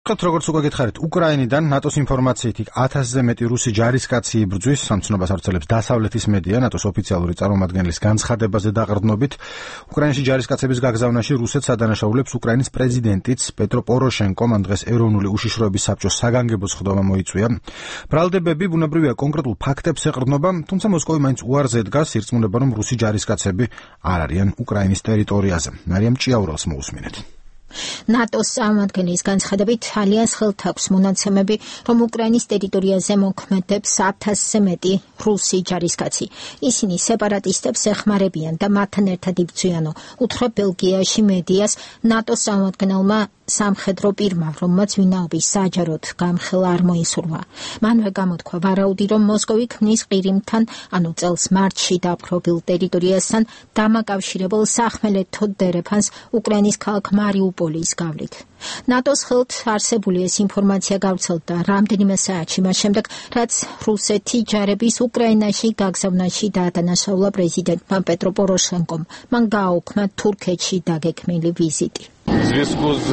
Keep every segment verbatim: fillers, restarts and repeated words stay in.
როგორც უკვე გითხარით, უკრაინიდან ნატოს ინფორმაციით იქ ათასზე მეტი რუსი ჯარისკაცი იბრძვის, სამცნობას ავრცელებს დასავლეთის მედია ნატოს ოფიციალური წარმომადგენლის განცხადებაზე დაყრდნობით. უკრაინაში ჯარისკაცების გაგზავნაში რუსეთს ადანაშაულებს უკრაინის პრეზიდენტიც პეტრო პოროშენკო, მან დღეს ეროვნული უშიშროების საბჭოს საგანგებო სხდომა მოიწვია. ბრალდებები ბუნებრივია კონკრეტულ ფაქტებს ეყრდნობა, თუმცა მოსკოვი მაინც უარზე დგას, ირწმუნება, რომ რუსი ჯარისკაცები არ არიან უკრაინის ტერიტორიაზე. მარიამ ჭიაურელს მოусმინეთ. ნატოს წარმომადგენლის განცხადებით ალიანს ხელთ აქვს მონაცემები, რომ უკრაინის ტერიტორიაზე მოქმედებს ათასზე მეტი რუსი ჯარისკაცი. ისინი სეპარატისტებს ეხმარებიან და მათთან ერთად იბრძვიანო. უთხრა ბელგიაში მედიას ნატოს წარმომადგენელმა სამხედრო პირმა, რომელმაც ვინაობის საჯაროდ გამხელა არ მოისურვა. მანვე გამოთქვა ვარაუდი, რომ მოსკოვი ქმნის ყირიმთან, ანუ წელს მარტში დაპყრობილ ტერიტორიასთან დამაკავშირებელ სახმელეთო დერეფანს უკრაინის ქალაქ მარიუპოლის გავლით. ნატოს ხელთ არსებული ეს ინფორმაცია გავრცელდა რამდენიმე საათში მას შემდეგ, რაც რუსეთი ჯარების უკრაინაში გაგზავნაში დაადანაშაულა პრეზიდენტმა პეტრო პოროშენკომ. მან გააუქმა თურქეთში დაგეგმილი ვიზიტი. В зв'язку з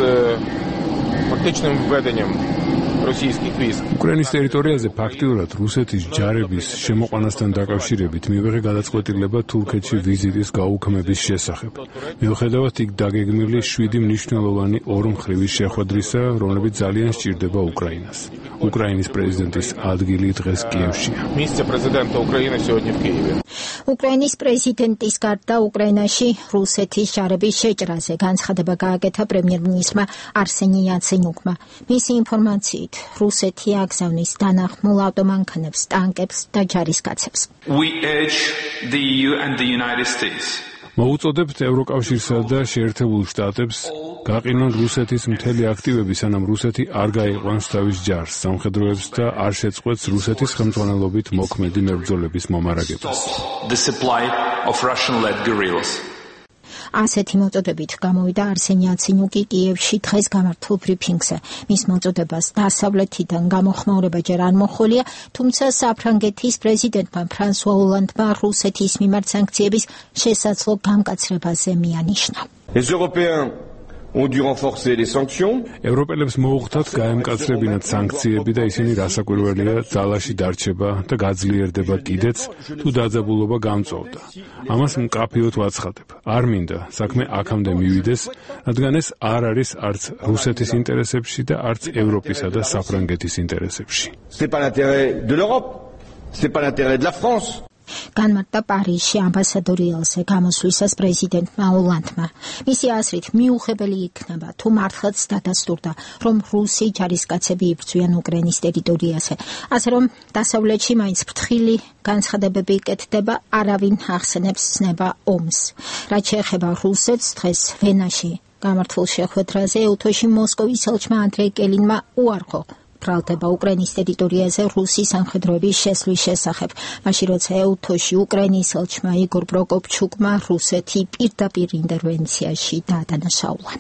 фактичним введенням російських військ უკრაინის ტერიტორიაზე ფაქტიურად რუსეთის ჯარების შემოყვანასთან დაკავშირებით მივიღე გადაწყვეტილება თურქეთში ვიზიტის გაუქმების შესახებ. მიუხედავად იქ დაგეგმილი შვიდი მნიშვნელოვანი ორმხრივი შეხვედრისა, რომლებიც ძალიან სჭირდება უკრაინას. უკრაინის პრეზიდენტის ადგილი დღეს კიევშია. Місце президента України сьогодні в Києві. უკრაინის პრეზიდენტის გარდა უკრაინაში რუსეთის ჯარების შეჭრაზე განცხადება გააკეთა პრემიერ-მინისტრმა არსენი იაცენიუკმა. მისი ინფორმაციით, რუსეთი აგზავნის დანახმულ ავტომანქანებს, ტანკებს და ჯარისკაცებს. We urge the E U and the United States მოუწოდებთ ევროკავშირსა და შეერთებულ შტატებს გაყინონ რუსეთის მთელი აქტივები, სანამ რუსეთი არ გაიყვანს თავის ჯარს, სამხედროებს და არ შეწყვეტს რუსეთის ხელმძღვანელობით მოქმედი მებრძოლების მომარაგებას. the supply of Russian-led guerrillas. ასეთი მოწოდებით გამოვიდა არსენი იაცენიუკი კიევში დღეს გამართულ ბრიფინგზე. მის მოწოდებას დასავლეთიდან გამოხმაურება ჯერ არ მოხოლია, თუმცა საფრანგეთის პრეზიდენტმა ფრანსუა ოლანდმა რუსეთის მიმართ სანქციების შესაძლო გამკაცრებაზე მიანიშნა. Les Européens ont dû renforcer les sanctions. ევროპელებს მოუხდათ გაემკაცრებინათ სანქციები და ისინი რასაკვირველია ძალაში დარჩება და გაძლიერდება კიდეც, თუ დაძაბულობა გამწოვდა. ამას მკაფიოდ ვაცხადებ. არ მინდა საქმე აქამდე მივიდეს, რადგან ეს არ არის არც რუსეთის ინტერესებში და არც ევროპისა და საფრანგეთის ინტერესებში. C'est pas l'intérêt de l'Europe. C'est pas l'intérêt de la France. განმარტა პარიზში ამბასადორი ელზე გამოსვლისას პრეზიდენტმა ოლანდმა. მისი აზრით მიუღებელი იქნება, თუ მართლაც დადასტურდა, რომ რუსი ჯარისკაცები იბრძვიან უკრაინის ტერიტორიაზე. ასე რომ დასავლეთში მაინც ფრთხილი განცხადებები იკეთდება, არავინ ახსენებს ცნება ომს. რაც შეეხება რუსეთს, დღეს ვენაში გამართულ შეხვედრაზე ევთოში მოსკოვის ელჩმა ანდრეი კელინმა უარყო ბრალდება უკრაინის ტერიტორიაზე რუსი სამხედროების შესვლის შესახებ. მაშინ როცა ევთოში უკრაინის ელჩმა იგორ პროკოპჩუკმა რუსეთი პირდაპირ ინტერვენციაში დაადანაშაულა.